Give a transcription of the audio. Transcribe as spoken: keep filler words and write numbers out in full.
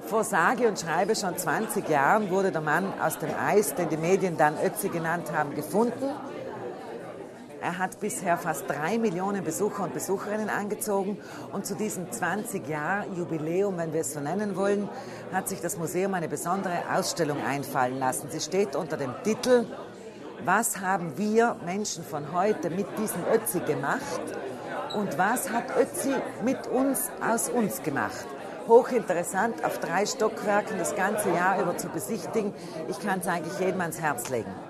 Vor sage und schreibe schon zwanzig Jahren wurde der Mann aus dem Eis, den die Medien dann Ötzi genannt haben, gefunden. Er hat bisher fast drei Millionen Besucher und Besucherinnen angezogen und zu diesem zwanzig-Jahr-Jubiläum, wenn wir es so nennen wollen, hat sich das Museum eine besondere Ausstellung einfallen lassen. Sie steht unter dem Titel „Was haben wir Menschen von heute mit diesem Ötzi gemacht und was hat Ötzi mit uns aus uns gemacht?“ Hochinteressant, auf drei Stockwerken das ganze Jahr über zu besichtigen. Ich kann es eigentlich jedem ans Herz legen.